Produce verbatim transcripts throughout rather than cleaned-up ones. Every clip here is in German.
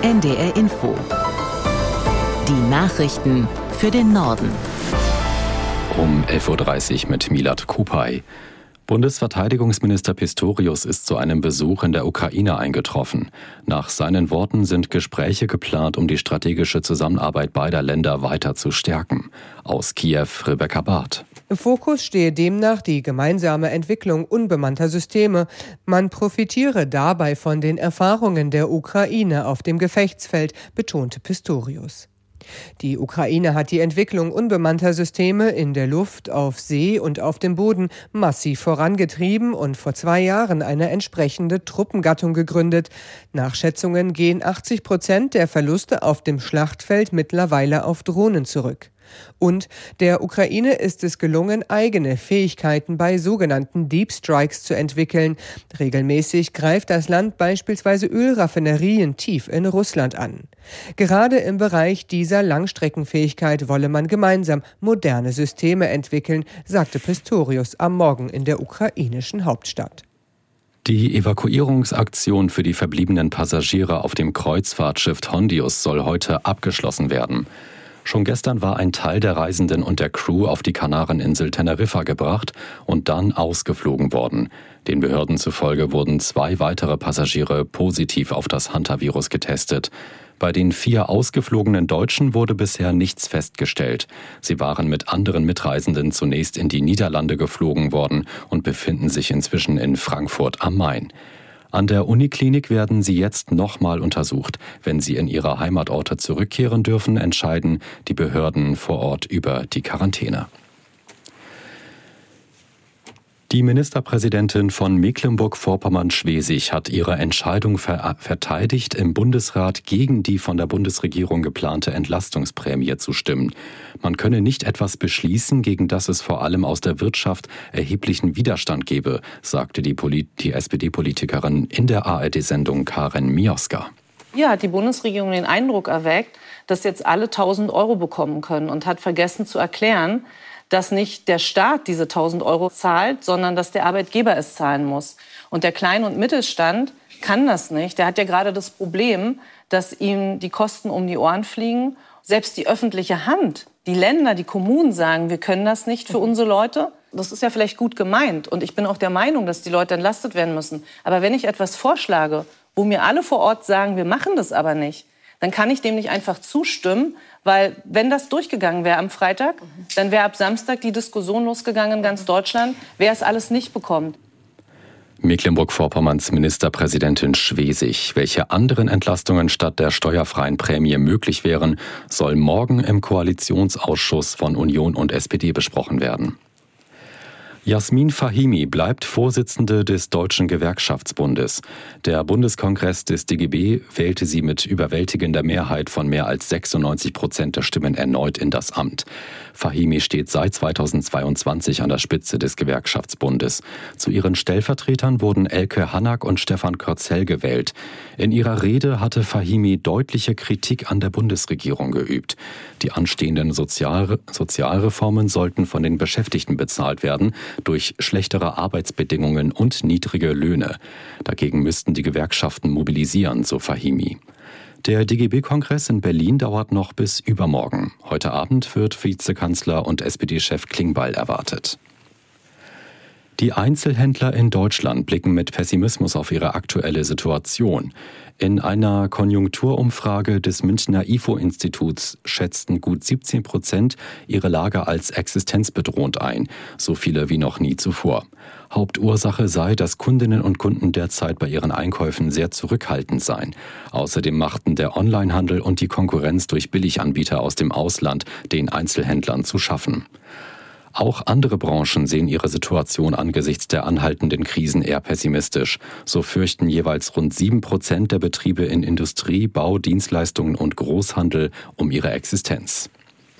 N D R Info. Die Nachrichten für den Norden. Um elf Uhr dreißig mit Milad Kupay. Bundesverteidigungsminister Pistorius ist zu einem Besuch in der Ukraine eingetroffen. Nach seinen Worten sind Gespräche geplant, um die strategische Zusammenarbeit beider Länder weiter zu stärken. Aus Kiew Rebecca Barth. Im Fokus stehe demnach die gemeinsame Entwicklung unbemannter Systeme. Man profitiere dabei von den Erfahrungen der Ukraine auf dem Gefechtsfeld, betonte Pistorius. Die Ukraine hat die Entwicklung unbemannter Systeme in der Luft, auf See und auf dem Boden massiv vorangetrieben und vor zwei Jahren eine entsprechende Truppengattung gegründet. Nach Schätzungen gehen achtzig Prozent der Verluste auf dem Schlachtfeld mittlerweile auf Drohnen zurück. Und der Ukraine ist es gelungen, eigene Fähigkeiten bei sogenannten Deep Strikes zu entwickeln. Regelmäßig greift das Land beispielsweise Ölraffinerien tief in Russland an. Gerade im Bereich dieser Langstreckenfähigkeit wolle man gemeinsam moderne Systeme entwickeln, sagte Pistorius am Morgen in der ukrainischen Hauptstadt. Die Evakuierungsaktion für die verbliebenen Passagiere auf dem Kreuzfahrtschiff Hondius soll heute abgeschlossen werden. Schon gestern war ein Teil der Reisenden und der Crew auf die Kanareninsel Teneriffa gebracht und dann ausgeflogen worden. Den Behörden zufolge wurden zwei weitere Passagiere positiv auf das Hantavirus getestet. Bei den vier ausgeflogenen Deutschen wurde bisher nichts festgestellt. Sie waren mit anderen Mitreisenden zunächst in die Niederlande geflogen worden und befinden sich inzwischen in Frankfurt am Main. An der Uniklinik werden sie jetzt nochmal untersucht. Wenn sie in ihre Heimatorte zurückkehren dürfen, entscheiden die Behörden vor Ort über die Quarantäne. Die Ministerpräsidentin von Mecklenburg-Vorpommern-Schwesig hat ihre Entscheidung ver- verteidigt, im Bundesrat gegen die von der Bundesregierung geplante Entlastungsprämie zu stimmen. Man könne nicht etwas beschließen, gegen das es vor allem aus der Wirtschaft erheblichen Widerstand gebe, sagte die, Polit- die S P D-Politikerin in der A R D-Sendung Karin Mioska. Hier hat die Bundesregierung den Eindruck erweckt, dass jetzt alle tausend Euro bekommen können und hat vergessen zu erklären, dass nicht der Staat diese tausend Euro zahlt, sondern dass der Arbeitgeber es zahlen muss. Und der Klein- und Mittelstand kann das nicht. Der hat ja gerade das Problem, dass ihm die Kosten um die Ohren fliegen. Selbst die öffentliche Hand, die Länder, die Kommunen sagen, wir können das nicht für unsere Leute. Das ist ja vielleicht gut gemeint. Und ich bin auch der Meinung, dass die Leute entlastet werden müssen. Aber wenn ich etwas vorschlage, wo mir alle vor Ort sagen, wir machen das aber nicht, dann kann ich dem nicht einfach zustimmen, weil wenn das durchgegangen wäre am Freitag, dann wäre ab Samstag die Diskussion losgegangen in ganz Deutschland, wer es alles nicht bekommt. Mecklenburg-Vorpommerns Ministerpräsidentin Schwesig. Welche anderen Entlastungen statt der steuerfreien Prämie möglich wären, soll morgen im Koalitionsausschuss von Union und S P D besprochen werden. Jasmin Fahimi bleibt Vorsitzende des Deutschen Gewerkschaftsbundes. Der Bundeskongress des D G B wählte sie mit überwältigender Mehrheit von mehr als sechsundneunzig Prozent der Stimmen erneut in das Amt. Fahimi steht seit zweitausendzweiundzwanzig an der Spitze des Gewerkschaftsbundes. Zu ihren Stellvertretern wurden Elke Hannak und Stefan Körzel gewählt. In ihrer Rede hatte Fahimi deutliche Kritik an der Bundesregierung geübt. Die anstehenden Sozial- Sozialreformen sollten von den Beschäftigten bezahlt werden, durch schlechtere Arbeitsbedingungen und niedrige Löhne. Dagegen müssten die Gewerkschaften mobilisieren, so Fahimi. Der D G B-Kongress in Berlin dauert noch bis übermorgen. Heute Abend wird Vizekanzler und S P D-Chef Klingbeil erwartet. Die Einzelhändler in Deutschland blicken mit Pessimismus auf ihre aktuelle Situation. In einer Konjunkturumfrage des Münchner I F O-Instituts schätzten gut siebzehn Prozent ihre Lage als existenzbedrohend ein, so viele wie noch nie zuvor. Hauptursache sei, dass Kundinnen und Kunden derzeit bei ihren Einkäufen sehr zurückhaltend seien. Außerdem machten der Onlinehandel und die Konkurrenz durch Billiganbieter aus dem Ausland den Einzelhändlern zu schaffen. Auch andere Branchen sehen ihre Situation angesichts der anhaltenden Krisen eher pessimistisch. So fürchten jeweils rund sieben Prozent der Betriebe in Industrie, Bau, Dienstleistungen und Großhandel um ihre Existenz.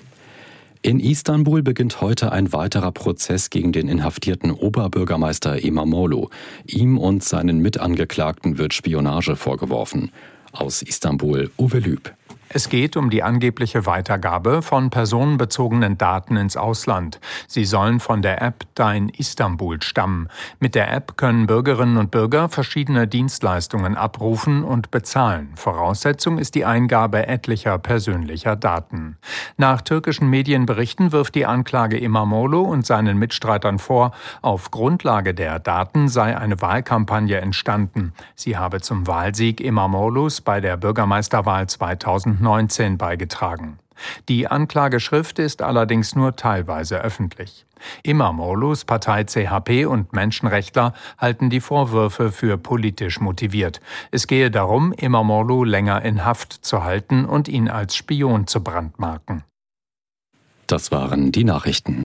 In Istanbul beginnt heute ein weiterer Prozess gegen den inhaftierten Oberbürgermeister İmamoğlu. Ihm und seinen Mitangeklagten wird Spionage vorgeworfen. Aus Istanbul Uwe Lüb. Es geht um die angebliche Weitergabe von personenbezogenen Daten ins Ausland. Sie sollen von der App Dein Istanbul stammen. Mit der App können Bürgerinnen und Bürger verschiedene Dienstleistungen abrufen und bezahlen. Voraussetzung ist die Eingabe etlicher persönlicher Daten. Nach türkischen Medienberichten wirft die Anklage İmamoğlu und seinen Mitstreitern vor, auf Grundlage der Daten sei eine Wahlkampagne entstanden. Sie habe zum Wahlsieg İmamoğlu's bei der Bürgermeisterwahl zweitausendneunzehn beigetragen. Die Anklageschrift ist allerdings nur teilweise öffentlich. İmamoğlu's Partei C H P und Menschenrechtler halten die Vorwürfe für politisch motiviert. Es gehe darum, İmamoğlu länger in Haft zu halten und ihn als Spion zu brandmarken. Das waren die Nachrichten.